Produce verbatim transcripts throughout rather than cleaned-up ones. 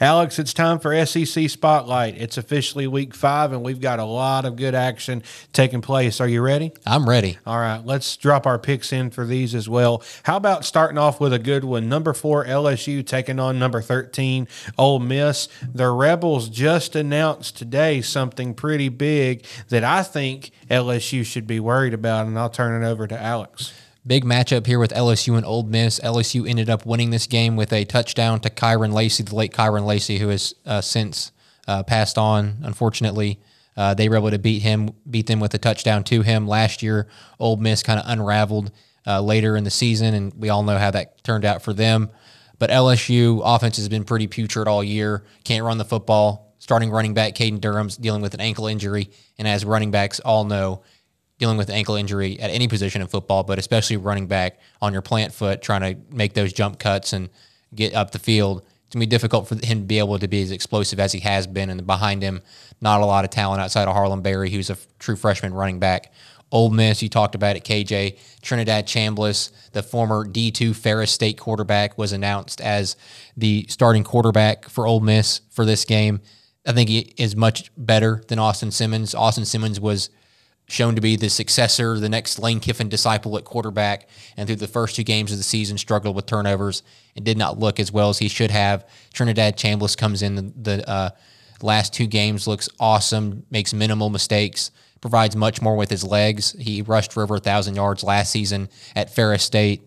Alex, it's time for S E C Spotlight. It's officially week five, and we've got a lot of good action taking place. Are you ready? I'm ready. All right, let's drop our picks in for these as well. How about starting off with a good one? Number four, L S U taking on number thirteen, Ole Miss. The Rebels just announced today something pretty big that I think L S U should be worried about, and I'll turn it over to Alex. Big matchup here with L S U and Ole Miss. L S U ended up winning this game with a touchdown to Kyron Lacey, the late Kyron Lacey, who has uh, since uh, passed on, unfortunately. Uh, they were able to beat him, beat them with a touchdown to him. Last year, Ole Miss kind of unraveled uh, later in the season, and we all know how that turned out for them. But L S U offense has been pretty putrid all year. Can't run the football. Starting running back Caden Durham's dealing with an ankle injury, and as running backs all know, dealing with ankle injury at any position in football, but especially running back on your plant foot, trying to make those jump cuts and get up the field. It's going to be difficult for him to be able to be as explosive as he has been. And behind him, not a lot of talent outside of Harlem Berry, who's a true freshman running back. Ole Miss, you talked about it, K J. Trinidad Chambliss, the former D two Ferris State quarterback, was announced as the starting quarterback for Ole Miss for this game. I think he is much better than Austin Simmons. Austin Simmons was shown to be the successor, the next Lane Kiffin disciple at quarterback, and through the first two games of the season struggled with turnovers and did not look as well as he should have. Trinidad Chambliss comes in the, the uh, last two games, looks awesome, makes minimal mistakes, provides much more with his legs. He rushed for over one thousand yards last season at Ferris State.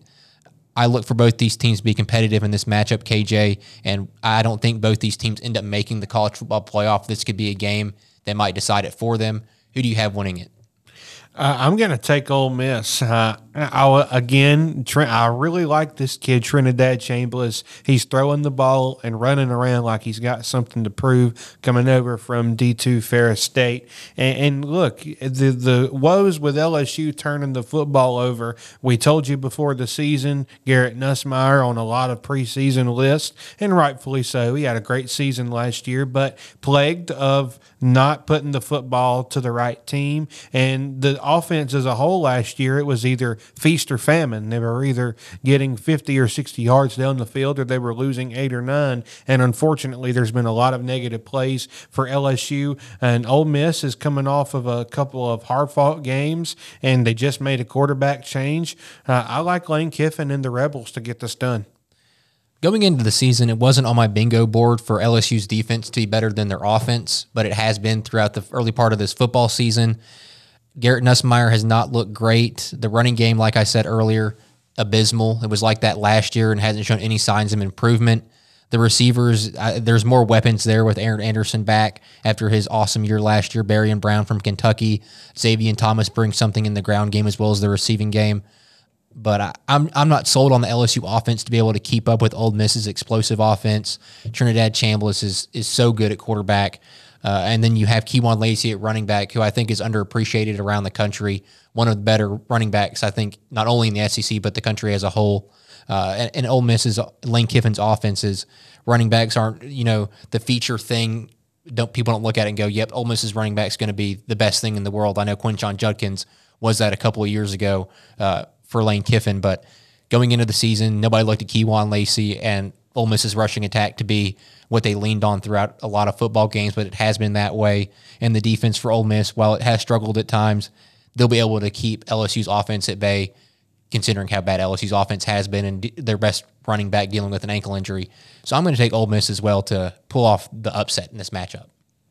I look for both these teams to be competitive in this matchup, K J, and I don't think both these teams end up making the college football playoff. This could be a game that might decide it for them. Who do you have winning it? Uh, I'm going to take Ole Miss. Uh, I, again, Trent, I really like this kid, Trinidad Chambliss. He's throwing the ball and running around like he's got something to prove coming over from D two Ferris State. And, and look, the, the woes with L S U turning the football over, we told you before the season, Garrett Nussmeier on a lot of preseason lists, and rightfully so. He had a great season last year, but plagued of not putting the football to the right team. And the offense as a whole last year, it was either feast or famine. They were either getting fifty or sixty yards down the field, or they were losing eight or nine. And unfortunately, there's been a lot of negative plays for L S U. And Ole Miss is coming off of a couple of hard-fought games, and they just made a quarterback change. Uh, I like Lane Kiffin and the Rebels to get this done. Going into the season, it wasn't on my bingo board for L S U's defense to be better than their offense, but it has been throughout the early part of this football season. Garrett Nussmeier has not looked great. The running game, like I said earlier, abysmal. It was like that last year and hasn't shown any signs of improvement. The receivers, uh, there's more weapons there with Aaron Anderson back after his awesome year last year. Berrien Brown from Kentucky. Xavier Thomas brings something in the ground game as well as the receiving game. But I, I'm I'm not sold on the L S U offense to be able to keep up with Ole Miss's explosive offense. Trinidad Chambliss is is so good at quarterback. Uh, and then you have Kewan Lacey at running back, who I think is underappreciated around the country. One of the better running backs, I think, not only in the S E C, but the country as a whole. Uh, and, and Ole Miss's, Lane Kiffin's offenses, running backs aren't, you know, the feature thing. Don't People don't look at it and go, yep, Ole Miss's running back is going to be the best thing in the world. I know Quinshon Judkins was that a couple of years ago uh, for Lane Kiffin, but going into the season, nobody looked at Kewan Lacey and Ole Miss's rushing attack to be what they leaned on throughout a lot of football games, but it has been that way. And the defense for Ole Miss, while it has struggled at times, they'll be able to keep L S U's offense at bay, considering how bad L S U's offense has been and their best running back dealing with an ankle injury. So I'm going to take Ole Miss as well to pull off the upset in this matchup.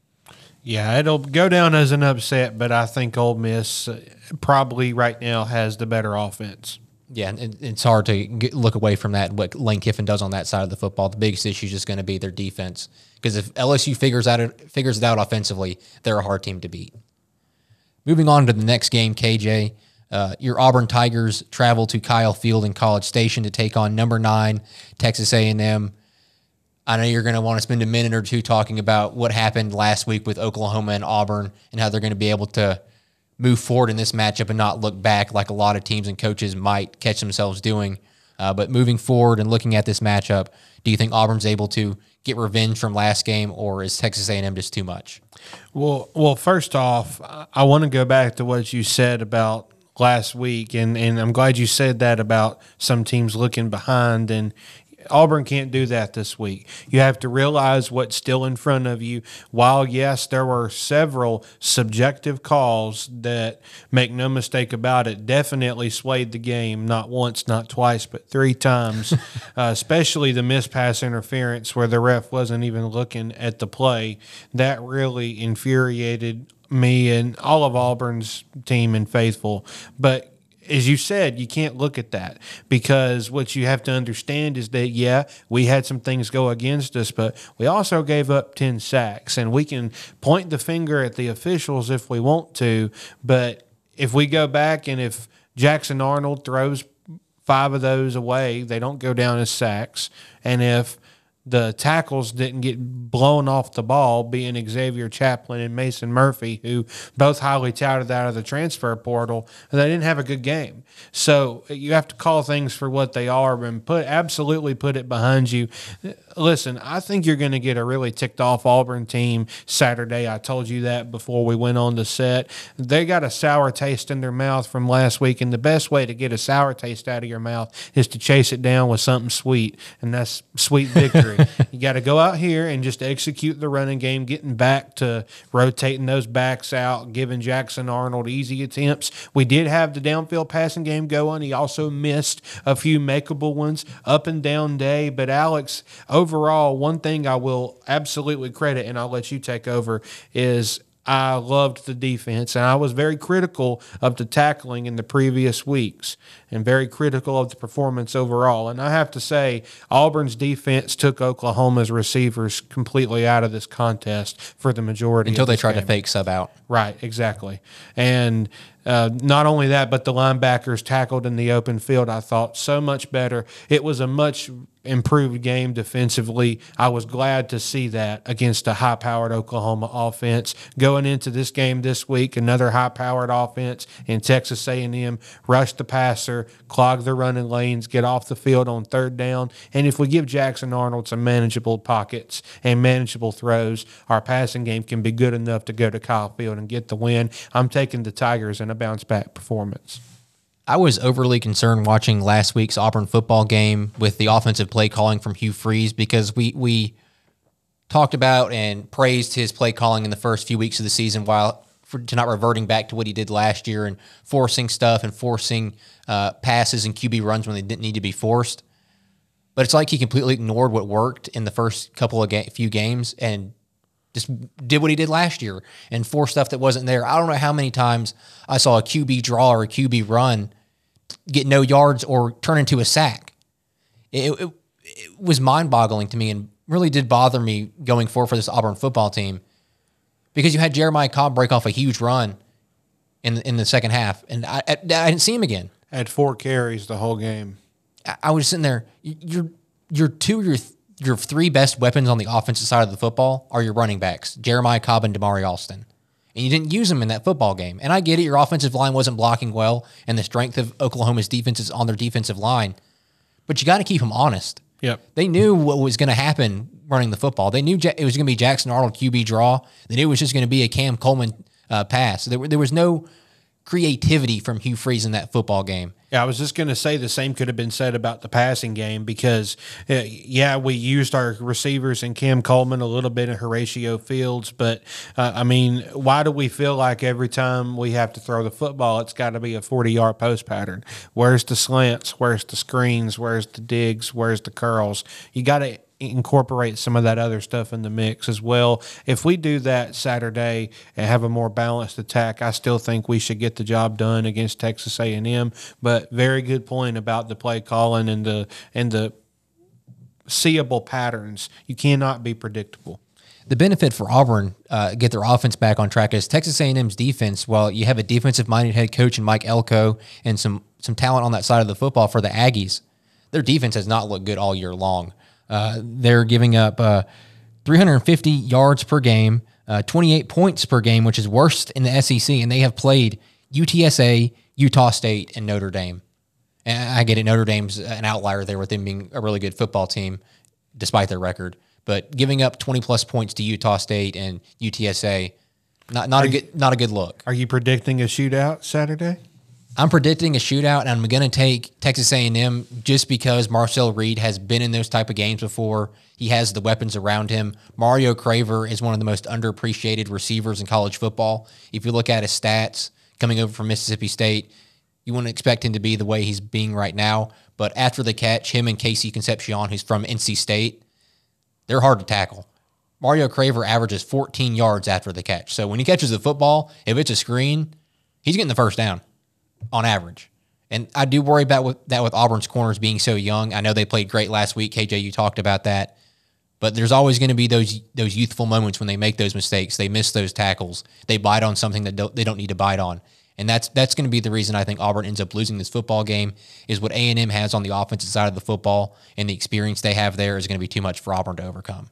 Yeah, it'll go down as an upset, but I think Ole Miss probably right now has the better offense. Yeah, and it's hard to get, look away from that, what Lane Kiffin does on that side of the football. The biggest issue is just going to be their defense, because if L S U figures out figures it out offensively, they're a hard team to beat. Moving on to the next game, K J, uh, your Auburn Tigers travel to Kyle Field in College Station to take on number nine Texas A and M. I know you're going to want to spend a minute or two talking about what happened last week with Oklahoma and Auburn and how they're going to be able to move forward in this matchup and not look back like a lot of teams and coaches might catch themselves doing. Uh, but moving forward and looking at this matchup, do you think Auburn's able to get revenge from last game, or is Texas A and M just too much? Well, well, first off, I want to go back to what you said about last week, and, and I'm glad you said that about some teams looking behind. And Auburn can't do that this week. You have to realize what's still in front of you. While, yes, there were several subjective calls that, make no mistake about it, definitely swayed the game, not once, not twice, but three times, uh, especially the missed pass interference where the ref wasn't even looking at the play. That really infuriated me and all of Auburn's team and faithful. But as you said, you can't look at that, because what you have to understand is that, yeah, we had some things go against us, but we also gave up ten sacks, and we can point the finger at the officials if we want to. But if we go back and if Jackson Arnold throws five of those away, they don't go down as sacks. And if the tackles didn't get blown off the ball, being Xavier Chaplin and Mason Murphy, who both highly touted out of the transfer portal, and they didn't have a good game. So you have to call things for what they are and put absolutely put it behind you. Listen, I think you're going to get a really ticked off Auburn team Saturday. I told you that before we went on the set. They got a sour taste in their mouth from last week, and the best way to get a sour taste out of your mouth is to chase it down with something sweet, and that's sweet victory. You got to go out here and just execute the running game, getting back to rotating those backs out, giving Jackson Arnold easy attempts. We did have the downfield passing game going. He also missed a few makeable ones up and down day. But, Alex, overall, one thing I will absolutely credit, and I'll let you take over, is I loved the defense, and I was very critical of the tackling in the previous weeks and very critical of the performance overall. And I have to say, Auburn's defense took Oklahoma's receivers completely out of this contest for the majority until of they tried game. to fake sub out. Right, exactly. And uh, not only that, but the linebackers tackled in the open field, I thought, so much better. It was a much improved game defensively. I was glad to see that against a high-powered Oklahoma offense. Going into this game this week, another high-powered offense in Texas A and M, rush the passer, clog the running lanes, get off the field on third down. And if we give Jackson Arnold some manageable pockets and manageable throws, our passing game can be good enough to go to Kyle Field and get the win. I'm taking the Tigers in a bounce-back performance. I was overly concerned watching last week's Auburn football game with the offensive play calling from Hugh Freeze, because we we talked about and praised his play calling in the first few weeks of the season, while for, to not reverting back to what he did last year and forcing stuff and forcing uh, passes and Q B runs when they didn't need to be forced. But it's like he completely ignored what worked in the first couple of ga- few games and just did what he did last year and forced stuff that wasn't there. I don't know how many times I saw a Q B draw or a Q B run get no yards or turn into a sack. It, it, it was mind-boggling to me and really did bother me going forward for this Auburn football team, because you had Jeremiah Cobb break off a huge run in in the second half, and I, I, I didn't see him again. Had four carries the whole game. I, I was sitting there. Your your two your your three best weapons on the offensive side of the football are your running backs, Jeremiah Cobb and Damari Alston. And you didn't use them in that football game. And I get it, your offensive line wasn't blocking well, and the strength of Oklahoma's defense is on their defensive line. But you got to keep them honest. Yep. They knew what was going to happen running the football. They knew it was going to be Jackson Arnold Q B draw. They knew it was just going to be a Cam Coleman uh, pass. There, there was no creativity from Hugh Freeze in that football game. Yeah, I was just going to say the same could have been said about the passing game, because, uh, yeah, we used our receivers in Cam Coleman, a little bit in Horatio Fields, but, uh, I mean, why do we feel like every time we have to throw the football, it's got to be a forty-yard post pattern? Where's the slants? Where's the screens? Where's the digs? Where's the curls? You got to incorporate some of that other stuff in the mix as well. If we do that Saturday and have a more balanced attack, I still think we should get the job done against Texas A and M. But very good point about the play calling and the and the seeable patterns. You cannot be predictable. The benefit for Auburn uh, get their offense back on track is Texas A and M's defense. While you have a defensive-minded head coach in Mike Elko and some some talent on that side of the football for the Aggies, their defense has not looked good all year long. Uh, they're giving up uh, three hundred fifty yards per game, uh, twenty-eight points per game, which is worst in the S E C, and they have played U T S A, Utah State, and Notre Dame. And I get it, Notre Dame's an outlier there with them being a really good football team, despite their record. But giving up twenty-plus points to Utah State and U T S A, not not a good not a good look. Are you predicting a shootout Saturday? I'm predicting a shootout, and I'm going to take Texas A and M just because Marcel Reed has been in those type of games before. He has the weapons around him. Mario Craver is one of the most underappreciated receivers in college football. If you look at his stats coming over from Mississippi State, you wouldn't expect him to be the way he's being right now. But after the catch, him and Casey Concepcion, who's from N C State, they're hard to tackle. Mario Craver averages fourteen yards after the catch. So when he catches the football, if it's a screen, he's getting the first down on average. And I do worry about with, that with Auburn's corners being so young. I know they played great last week. K J, you talked about that. But there's always going to be those those youthful moments when they make those mistakes. They miss those tackles. They bite on something that don't, they don't need to bite on. And that's that's going to be the reason I think Auburn ends up losing this football game, is what A and M has on the offensive side of the football, and the experience they have there is going to be too much for Auburn to overcome.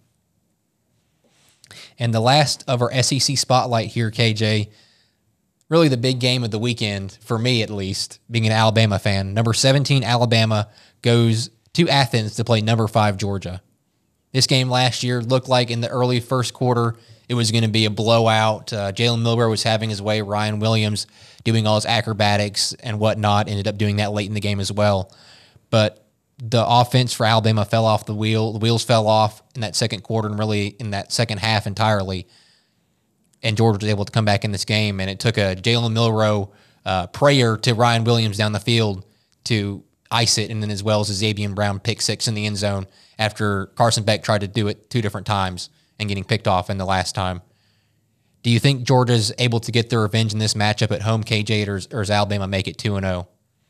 And the last of our S E C spotlight here, K J, really the big game of the weekend, for me at least, being an Alabama fan. Number seventeen, Alabama, goes to Athens to play number five, Georgia. This game last year looked like in the early first quarter it was going to be a blowout. Uh, Jalen Milroe was having his way. Ryan Williams doing all his acrobatics and whatnot, ended up doing that late in the game as well. But the offense for Alabama fell off the wheel. The wheels fell off in that second quarter and really in that second half entirely. And Georgia was able to come back in this game, and it took a Jalen Milroe uh, prayer to Ryan Williams down the field to ice it, and then as well as a Xavier Brown pick six in the end zone after Carson Beck tried to do it two different times and getting picked off in the last time. Do you think Georgia's able to get their revenge in this matchup at home, K J, or, or does Alabama make it two and oh?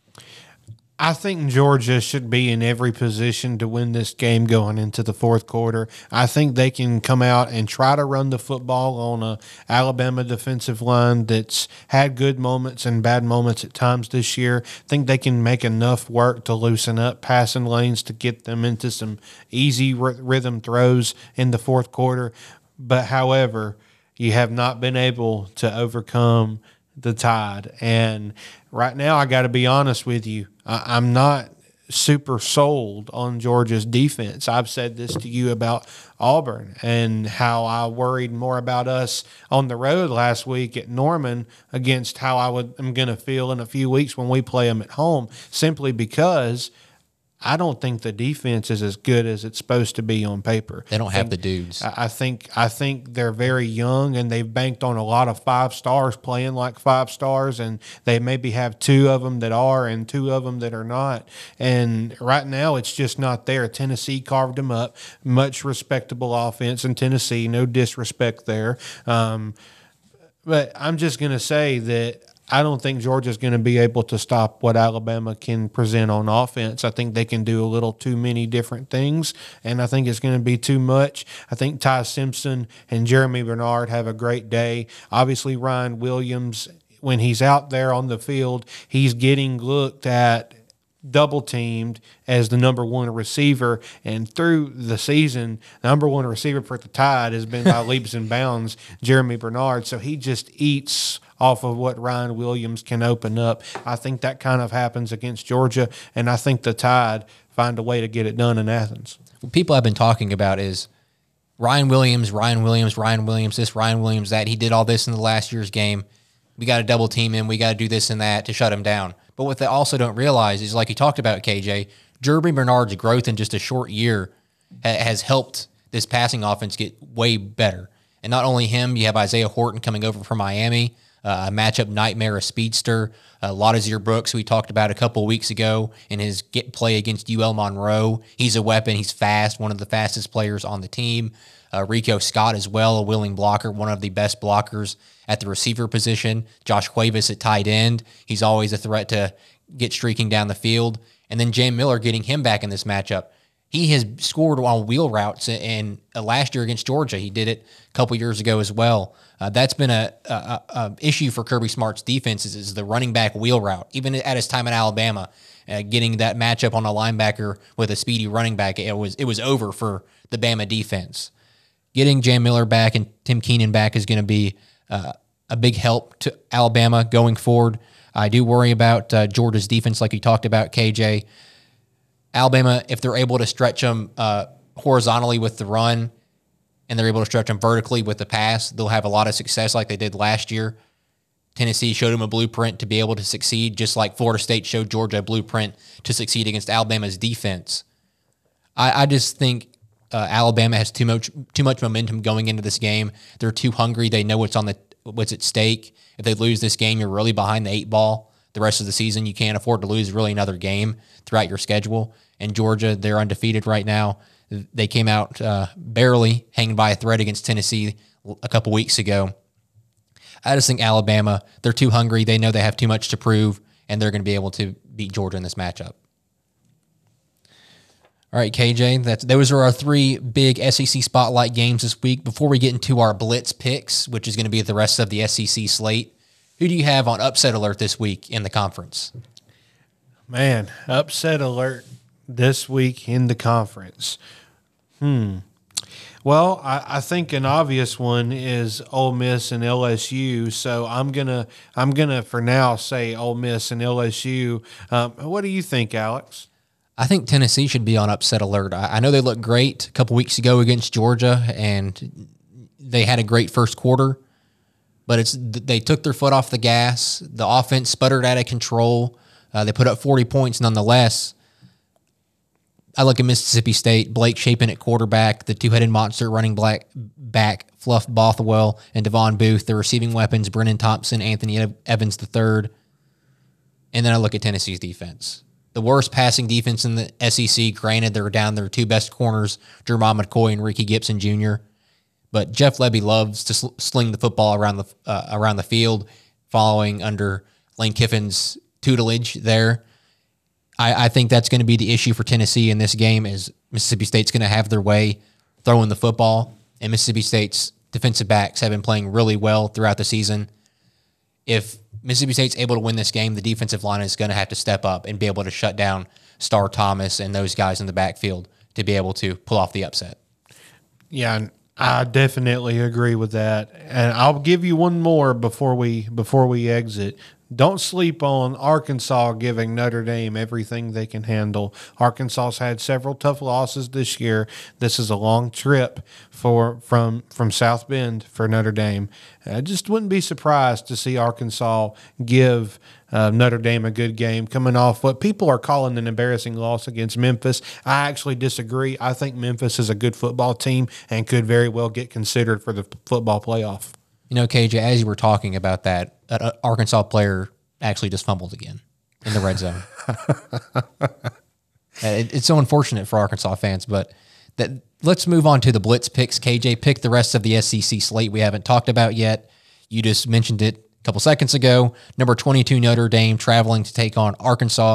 I think Georgia should be in every position to win this game going into the fourth quarter. I think they can come out and try to run the football on a Alabama defensive line that's had good moments and bad moments at times this year. I think they can make enough work to loosen up passing lanes to get them into some easy r- rhythm throws in the fourth quarter. But however, you have not been able to overcome the Tide. And right now, I got to be honest with you, I, I'm not super sold on Georgia's defense. I've said this to you about Auburn and how I worried more about us on the road last week at Norman against how I would am going to feel in a few weeks when we play them at home, simply because I don't think the defense is as good as it's supposed to be on paper. They don't have the dudes. I think I think they're very young, and they've banked on a lot of five stars playing like five stars, and they maybe have two of them that are and two of them that are not. And right now, it's just not there. Tennessee carved them up. Much respectable offense in Tennessee. No disrespect there. Um, but I'm just going to say that I don't think Georgia's going to be able to stop what Alabama can present on offense. I think they can do a little too many different things, and I think it's going to be too much. I think Ty Simpson and Jeremy Bernard have a great day. Obviously, Ryan Williams, when he's out there on the field, he's getting looked at double-teamed as the number one receiver, and through the season, the number one receiver for the Tide has been by leaps and bounds Jeremy Bernard, so he just eats off of what Ryan Williams can open up. I think that kind of happens against Georgia, and I think the Tide find a way to get it done in Athens. What people have been talking about is Ryan Williams, Ryan Williams, Ryan Williams, this, Ryan Williams, that. He did all this in the last year's game. We got to double team him. We got to do this and that to shut him down. But what they also don't realize is, like you talked about, K J, Jeremy Bernard's growth in just a short year ha- has helped this passing offense get way better. And not only him, you have Isaiah Horton coming over from Miami, uh, a matchup nightmare, a speedster. Uh, Latazier Brooks, who we talked about a couple of weeks ago in his get play against U L Monroe. He's a weapon. He's fast, one of the fastest players on the team. Uh, Rico Scott as well, a willing blocker, one of the best blockers at the receiver position. Josh Cuevas at tight end. He's always a threat to get streaking down the field. And then Jam Miller, getting him back in this matchup. He has scored on wheel routes in uh, last year against Georgia. He did it a couple years ago as well. Uh, that's been a, a, a issue for Kirby Smart's defense is, is the running back wheel route. Even at his time in Alabama, uh, getting that matchup on a linebacker with a speedy running back, it was it was over for the Bama defense. Getting Jam Miller back and Tim Keenan back is going to be uh, a big help to Alabama going forward. I do worry about uh, Georgia's defense, like you talked about, K J. Alabama, if they're able to stretch them uh, horizontally with the run and they're able to stretch them vertically with the pass, they'll have a lot of success like they did last year. Tennessee showed them a blueprint to be able to succeed, just like Florida State showed Georgia a blueprint to succeed against Alabama's defense. I, I just think uh, Alabama has too much too much momentum going into this game. They're too hungry. They know what's on the what's at stake. If they lose this game, you're really behind the eight ball. The rest of the season, you can't afford to lose really another game throughout your schedule. And Georgia, they're undefeated right now. They came out uh, barely hanging by a thread against Tennessee a couple weeks ago. I just think Alabama, they're too hungry. They know they have too much to prove, and they're going to be able to beat Georgia in this matchup. All right, K J, that's, those are our three big S E C spotlight games this week. Before we get into our blitz picks, which is going to be the rest of the S E C slate, who do you have on upset alert this week in the conference? Man, upset alert this week in the conference. Hmm. Well, I, I think an obvious one is Ole Miss and L S U. So I'm gonna I'm gonna for now say Ole Miss and L S U. Um, what do you think, Alex? I think Tennessee should be on upset alert. I, I know they looked great a couple weeks ago against Georgia, and they had a great first quarter. But it's they took their foot off the gas. The offense sputtered out of control. Uh, they put up forty points nonetheless. I look at Mississippi State, Blake Shapen at quarterback, the two-headed monster running black, back, Fluff Bothwell, and Devon Booth, the receiving weapons, Brennan Thompson, Anthony Evans the third. And then I look at Tennessee's defense. The worst passing defense in the S E C. Granted, they're down their two best corners, Jermon McCoy and Ricky Gibson Junior But Jeff Lebby loves to sl- sling the football around the uh, around the field, following under Lane Kiffin's tutelage there. I, I think that's going to be the issue for Tennessee in this game is Mississippi State's going to have their way throwing the football, and Mississippi State's defensive backs have been playing really well throughout the season. If Mississippi State's able to win this game, the defensive line is going to have to step up and be able to shut down Star Thomas and those guys in the backfield to be able to pull off the upset. Yeah, I definitely agree with that. And I'll give you one more before we before we exit. Don't sleep on Arkansas giving Notre Dame everything they can handle. Arkansas's had several tough losses this year. This is a long trip for from from South Bend for Notre Dame. I just wouldn't be surprised to see Arkansas give uh, Notre Dame a good game coming off what people are calling an embarrassing loss against Memphis. I actually disagree. I think Memphis is a good football team and could very well get considered for the football playoff. You know, K J, as you were talking about that, an Arkansas player actually just fumbled again in the red zone. it, it's so unfortunate for Arkansas fans, but that let's move on to the blitz picks. K J, pick the rest of the S E C slate we haven't talked about yet. You just mentioned it a couple seconds ago. Number twenty-two, Notre Dame, traveling to take on Arkansas.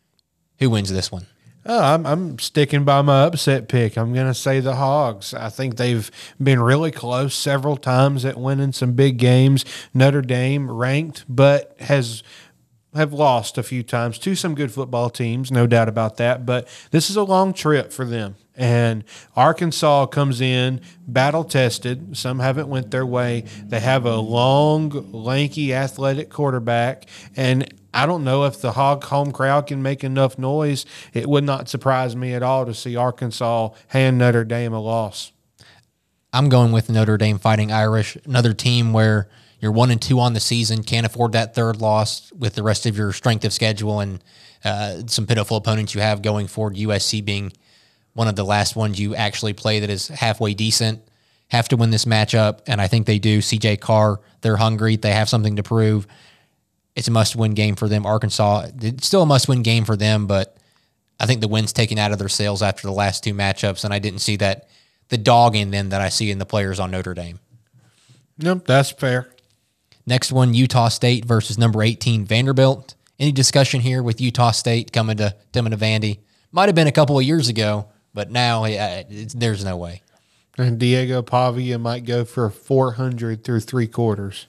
Who wins this one? Oh, I'm, I'm sticking by my upset pick. I'm going to say the Hogs. I think they've been really close several times at winning some big games. Notre Dame ranked, but has have lost a few times to some good football teams, no doubt about that. But this is a long trip for them. And Arkansas comes in battle-tested. Some haven't went their way. They have a long, lanky, athletic quarterback. And I don't know if the Hog home crowd can make enough noise. It would not surprise me at all to see Arkansas hand Notre Dame a loss. I'm going with Notre Dame Fighting Irish, another team where you're one and two on the season, can't afford that third loss with the rest of your strength of schedule and uh, some pitiful opponents you have going forward, U S C being one of the last ones you actually play that is halfway decent. Have to win this matchup, and I think they do. C J Carr, they're hungry. They have something to prove. It's a must-win game for them. Arkansas, it's still a must-win game for them, but I think the win's taken out of their sails after the last two matchups, and I didn't see that the dog in them that I see in the players on Notre Dame. Nope, that's fair. Next one, Utah State versus number eighteen, Vanderbilt. Any discussion here with Utah State coming to coming to Vandy? Might have been a couple of years ago, but now uh, it's, there's no way. And Diego Pavia might go for four hundred through three quarters.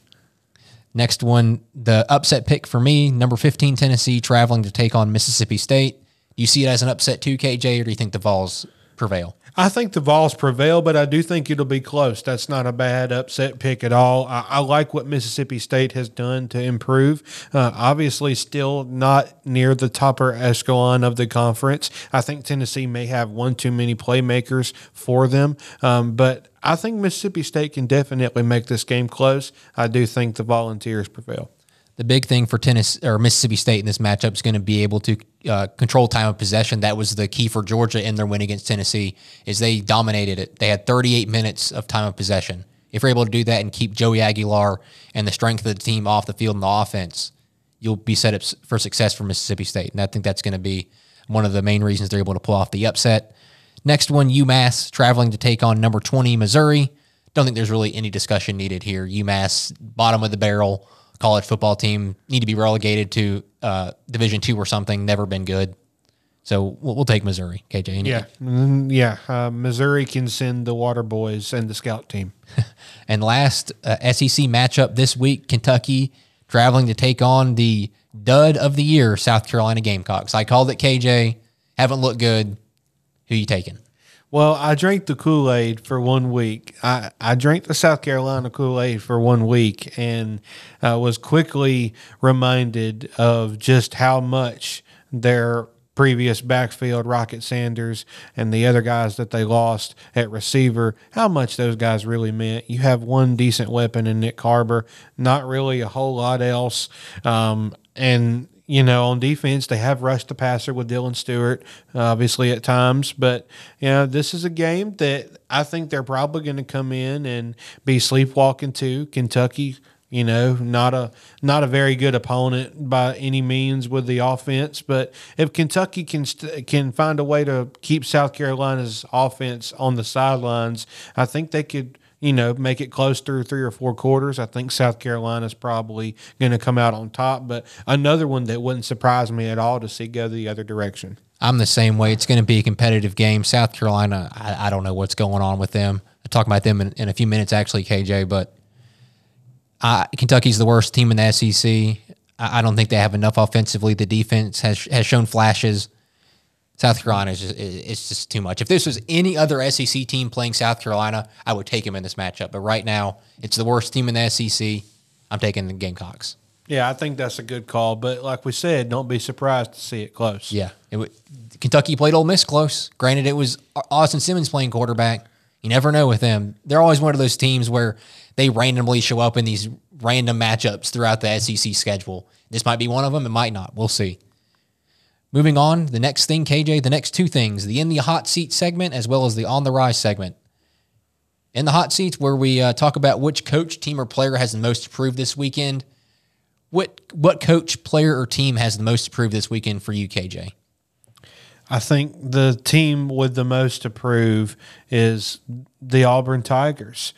Next one, the upset pick for me, number fifteen, Tennessee, traveling to take on Mississippi State. Do you see it as an upset too, K J, or do you think the Vols prevail? I think the Vols prevail, but I do think it'll be close. That's not a bad upset pick at all. I, I like what Mississippi State has done to improve. Uh, obviously, still not near the topper echelon of the conference. I think Tennessee may have one too many playmakers for them, um, but I think Mississippi State can definitely make this game close. I do think the Volunteers prevail. The big thing for Tennessee or Mississippi State in this matchup is going to be able to uh, control time of possession. That was the key for Georgia in their win against Tennessee, is they dominated it. They had thirty-eight minutes of time of possession. If you're able to do that and keep Joey Aguilar and the strength of the team off the field in the offense, you'll be set up for success for Mississippi State. And I think that's going to be one of the main reasons they're able to pull off the upset. Next one, UMass traveling to take on number twenty, Missouri. Don't think there's really any discussion needed here. UMass, bottom of the barrel college football team, need to be relegated to uh, Division two or something. Never been good. So we'll, we'll take Missouri, K J. Yeah, mm, yeah. Uh, Missouri can send the Water Boys and the scout team. And last uh, S E C matchup this week, Kentucky traveling to take on the dud of the year, South Carolina Gamecocks. I called it, K J. Haven't looked good. Who you taking? Well, I drank the Kool-Aid for one week. I, I drank the South Carolina Kool-Aid for one week and uh, was quickly reminded of just how much their previous backfield, Rocket Sanders, and the other guys that they lost at receiver, how much those guys really meant. You have one decent weapon in Nick Harbor, not really a whole lot else. Um, and You know, on defense, they have rushed the passer with Dylan Stewart, obviously, at times. But, you know, this is a game that I think they're probably going to come in and be sleepwalking to. Kentucky, you know, not a not a very good opponent by any means with the offense. But if Kentucky can st- can find a way to keep South Carolina's offense on the sidelines, I think they could – you know, make it close through three or four quarters. I think South Carolina's probably going to come out on top. But another one that wouldn't surprise me at all to see go the other direction. I'm the same way. It's going to be a competitive game. South Carolina, I, I don't know what's going on with them. I'll talk about them in, in a few minutes, actually, K J. But uh, Kentucky's the worst team in the S E C. I, I don't think they have enough offensively. The defense has has shown flashes. South Carolina is just, it's just too much. If this was any other S E C team playing South Carolina, I would take them in this matchup. But right now, it's the worst team in the S E C. I'm taking the Gamecocks. Yeah, I think that's a good call. But like we said, don't be surprised to see it close. Yeah. It w- Kentucky played Ole Miss close. Granted, it was Austin Simmons playing quarterback. You never know with them. They're always one of those teams where they randomly show up in these random matchups throughout the S E C schedule. This might be one of them. It might not. We'll see. Moving on, the next thing, K J, the next two things, the In the Hot Seat segment as well as the On the Rise segment. In the Hot Seats, where we uh, talk about which coach, team, or player has the most approved this weekend. What what coach, player, or team has the most approved this weekend for you, K J? I think the team with the most to prove is the Auburn Tigers.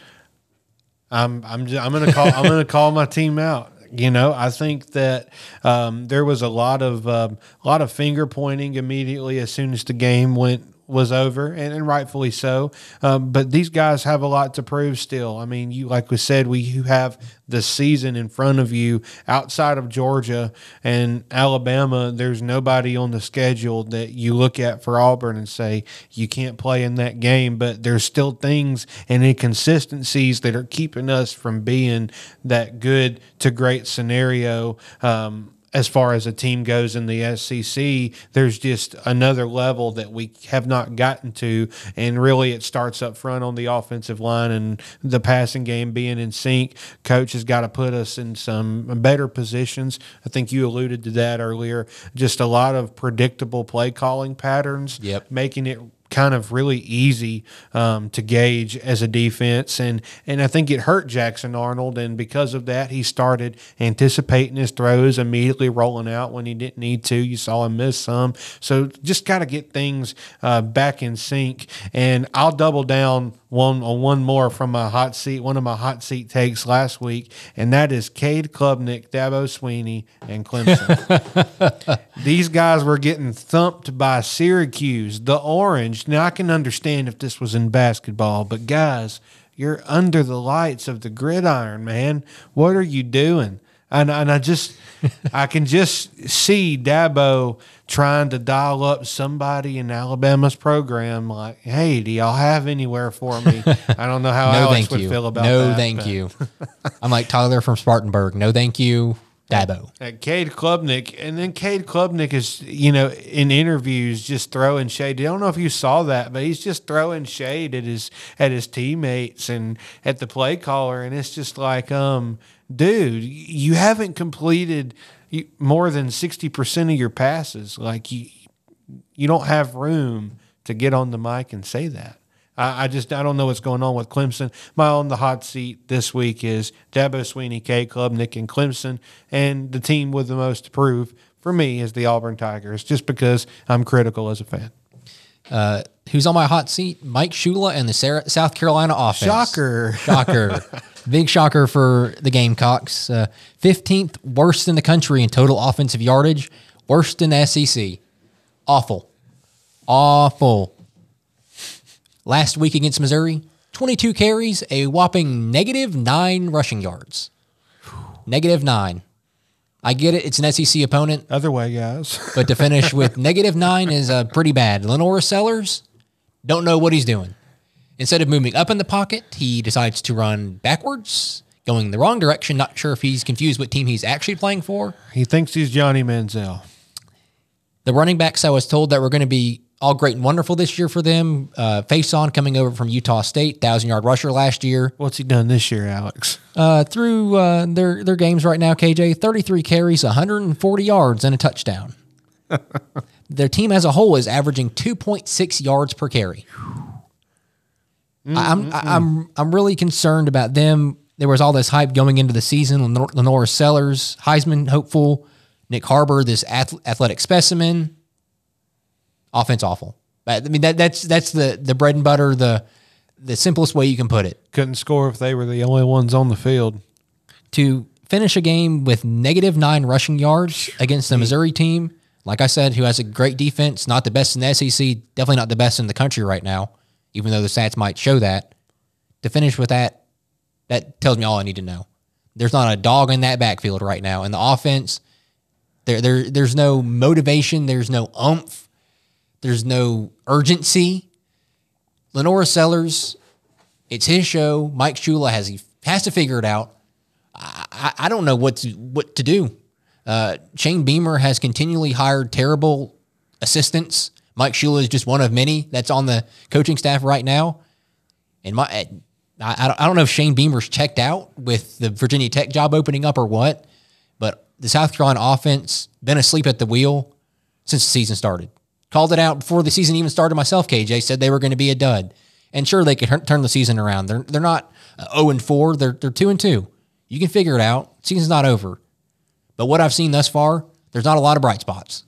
I'm I'm I'm gonna call I'm gonna call my team out. You know, I think that um, there was a lot of um, a lot of finger pointing immediately as soon as the game went was over, and, and rightfully so. Um, but these guys have a lot to prove still. I mean, you like we said, we you have the season in front of you. Outside of Georgia and Alabama, there's nobody on the schedule that you look at for Auburn and say you can't play in that game. But there's still things and inconsistencies that are keeping us from being that good to great scenario. Um, As far as a team goes in the S E C, there's just another level that we have not gotten to, and really it starts up front on the offensive line and the passing game being in sync. Coach has got to put us in some better positions. I think you alluded to that earlier. Just a lot of predictable play calling patterns, Yep. making it kind of really easy um, to gauge as a defense. And, and I think it hurt Jackson Arnold. And because of that, he started anticipating his throws, immediately rolling out when he didn't need to. You saw him miss some. So just got to get things uh, back in sync. And I'll double down one on one more from my hot seat, one of my hot seat takes last week, and that is Cade Klubnik, Dabo Sweeney, and Clemson. These guys were getting thumped by Syracuse, the Orange. Now, I can understand if this was in basketball, but guys, you're under the lights of the gridiron, man. What are you doing? And, and I just, I can just see Dabo trying to dial up somebody in Alabama's program like, hey, do y'all have anywhere for me? I don't know how no, Alex thank would you. feel about no, that. thank but. you. I'm like Tyler from Spartanburg. No, thank you. Dabo. At Cade Klubnik, and then Cade Klubnik is, you know, in interviews just throwing shade. I don't know if you saw that, but he's just throwing shade at his at his teammates and at the play caller, and it's just like, um, dude, you haven't completed more than sixty percent of your passes. Like you, you don't have room to get on the mic and say that. I, I just I don't know what's going on with Clemson. My on the hot seat this week is Dabo Swinney, Cade Klubnik, and Clemson, and the team with the most to prove for me is the Auburn Tigers, just because I'm critical as a fan. Uh, who's on my hot seat? Mike Shula and the Sarah, South Carolina offense. Shocker. Shocker. Big shocker for the Gamecocks. Uh, fifteenth worst in the country in total offensive yardage. Worst in the S E C. Awful. Awful. Last week against Missouri, twenty-two carries, a whopping negative nine rushing yards. Negative nine. I get it. It's an S E C opponent. Other way, guys. But to finish with negative nine is uh, pretty bad. Lenora Sellers, don't know what he's doing. Instead of moving up in the pocket, he decides to run backwards, going the wrong direction. Not sure if he's confused what team he's actually playing for. He thinks he's Johnny Manziel. The running backs I was told that were going to be all great and wonderful this year for them. Uh, Faison coming over from Utah State, thousand-yard rusher last year. What's he done this year, Alex? Uh, through uh, their their games right now, K J, thirty-three carries, one hundred forty yards, and a touchdown. Their team as a whole is averaging two point six yards per carry. Mm-hmm. I'm I'm I'm really concerned about them. There was all this hype going into the season. Lenore, Lenora Sellers, Heisman hopeful, Nick Harbor, this ath- athletic specimen. Offense awful. I mean that that's that's the the bread and butter, the the simplest way you can put it. Couldn't score if they were the only ones on the field. To finish a game with negative nine rushing yards against the Missouri team, like I said, who has a great defense, not the best in the S E C, definitely not the best in the country right now, even though the stats might show that. To finish with that, that tells me all I need to know. There's not a dog in that backfield right now. And the offense, there there there's no motivation, there's no oomph. There's no urgency. Lenora Sellers, it's his show. Mike Shula has he has to figure it out. I, I, I don't know what to what to do. Uh, Shane Beamer has continually hired terrible assistants. Mike Shula is just one of many that's on the coaching staff right now. And my, I, I don't know if Shane Beamer's checked out with the Virginia Tech job opening up or what, but the South Carolina offense been asleep at the wheel since the season started. Called it out before the season even started myself, K J. Said they were going to be a dud. And sure, they could turn the season around. They're they're not oh and four. They're they're two and two. You can figure it out. Season's not over. But what I've seen thus far, there's not a lot of bright spots.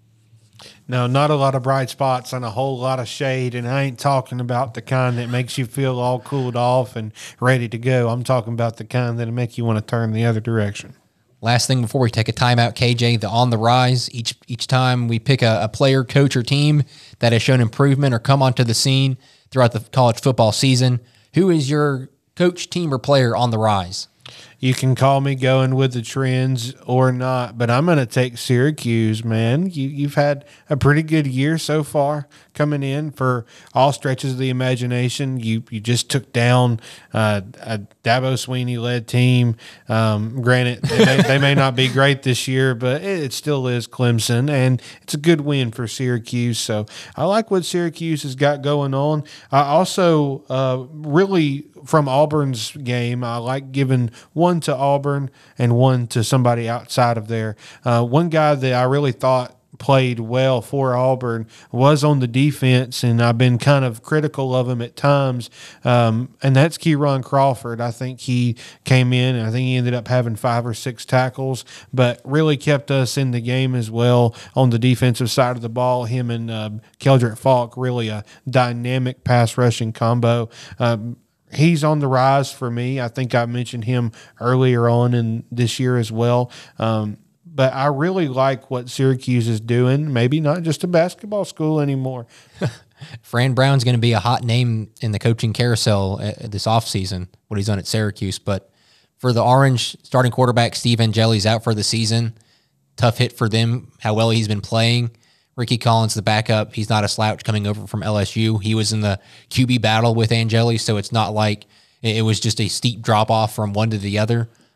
No, not a lot of bright spots and a whole lot of shade. And I ain't talking about the kind that makes you feel all cooled off and ready to go. I'm talking about the kind that'll make you want to turn the other direction. Last thing before we take a timeout, K J, the on the rise. Each each time we pick a, a player, coach, or team that has shown improvement or come onto the scene throughout the college football season. Who is your coach, team, or player on the rise? You can call me going with the trends or not, but I'm going to take Syracuse, man. You, you've had a pretty good year so far coming in for all stretches of the imagination. You you just took down uh, a Dabo Swinney-led team. Um, granted, they may, they may not be great this year, but it, it still is Clemson, and it's a good win for Syracuse. So I like what Syracuse has got going on. I also uh, really, from Auburn's game, I like giving one to Auburn and one to somebody outside of there. Uh, one guy that I really thought played well for Auburn was on the defense, and I've been kind of critical of him at times, um, and that's Kieron Crawford. I think he came in, and I think he ended up having five or six tackles, but really kept us in the game as well on the defensive side of the ball. Him and uh, Keldrick Falk, really a dynamic pass rushing combo. Um, He's on the rise for me. I think I mentioned him earlier on in this year as well. Um, but I really like what Syracuse is doing. Maybe not just a basketball school anymore. Fran Brown's going to be a hot name in the coaching carousel this offseason, what he's done at Syracuse. But for the Orange, starting quarterback Steve Angeli's out for the season. Tough hit for them, how well he's been playing. Ricky Collins, the backup, he's not a slouch coming over from L S U. He was in the Q B battle with Angeli, so it's not like it was just a steep drop-off from one to the other.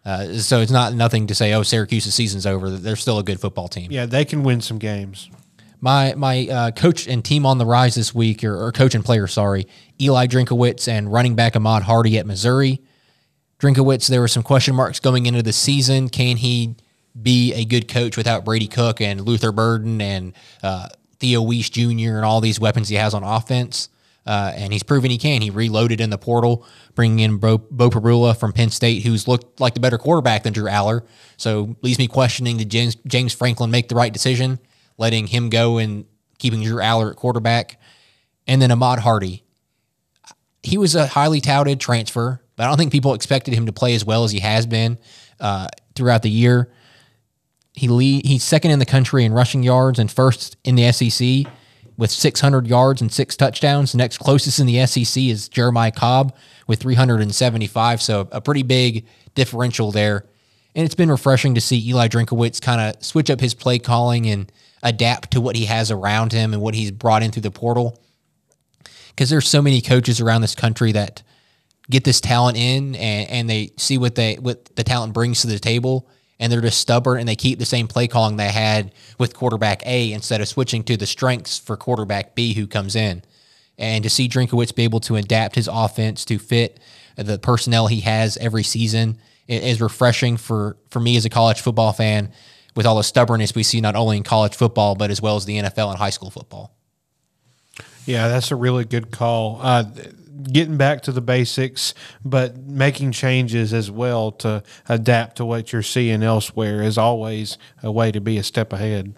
Uh, so it's not nothing to say, oh, Syracuse's season's over. They're still a good football team. Yeah, they can win some games. My my uh, coach and team on the rise this week, or, or coach and player, sorry, Eli Drinkowitz and running back Ahmad Hardy at Missouri. Drinkowitz, there were some question marks going into the season. Can he be a good coach without Brady Cook and Luther Burden and uh, Theo Weiss Junior and all these weapons he has on offense? Uh, and he's proven he can. He reloaded in the portal, bringing in Bo, Bo Perula from Penn State, who's looked like the better quarterback than Drew Aller. So leaves me questioning, did James, James Franklin make the right decision, letting him go and keeping Drew Aller at quarterback? And then Ahmad Hardy. He was a highly touted transfer, but I don't think people expected him to play as well as he has been uh, throughout the year. He lead, He's second in the country in rushing yards and first in the S E C with six hundred yards and six touchdowns. The next closest in the S E C is Jeremiah Cobb with three hundred seventy-five, so a pretty big differential there. And it's been refreshing to see Eli Drinkowitz kind of switch up his play calling and adapt to what he has around him and what he's brought in through the portal. Because there's so many coaches around this country that get this talent in and, and they see what they what the talent brings to the table, and they're just stubborn and they keep the same play calling they had with quarterback A instead of switching to the strengths for quarterback B who comes in. And to see Drinkowitz be able to adapt his offense to fit the personnel he has every season is refreshing for, for me as a college football fan, with all the stubbornness we see not only in college football but as well as the N F L and high school football. Yeah, that's a really good call. Uh, getting back to the basics, but making changes as well to adapt to what you're seeing elsewhere is always a way to be a step ahead.